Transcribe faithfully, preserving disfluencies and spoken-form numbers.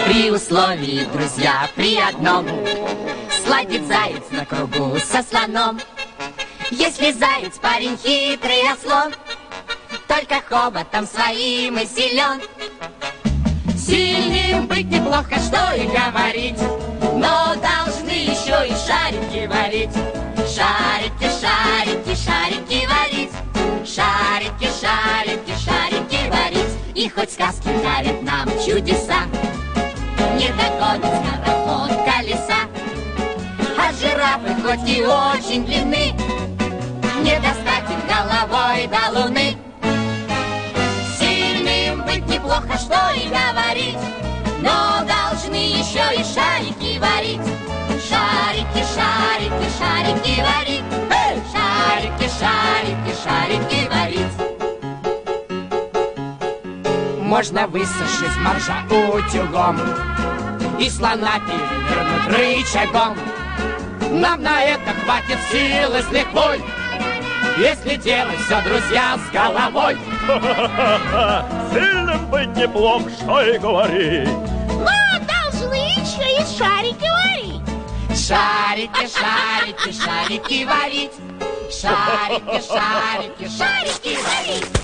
При условии, друзья, при одном: сладит заяц на кругу со слоном. Если заяц парень хитрый, а слон только хоботом своим и силен. Сильным быть неплохо, что и говорить, но должны еще и шарики варить. Шарики, шарики, шарики варить. Шарики, шарики, шарики варить. И хоть сказки дарят нам чудеса, не догонит скороход колеса. А жирафы хоть и очень длинны, не достать их головой до луны. Сильным быть неплохо, что и говорить, но должны еще и шарики варить. Шарики, шарики, шарики варить. Эй! Шарики, шарики, шарики варить. Можно высушить моржа утюгом и слона перевернуть рычагом. Нам на это хватит силы с лихвой, если делать все, друзья, с головой. Сильным быть неплохо, что и говорить, но должны еще и шарики варить. Шарики, шарики, шарики варить. Шарики, шарики, шарики варить.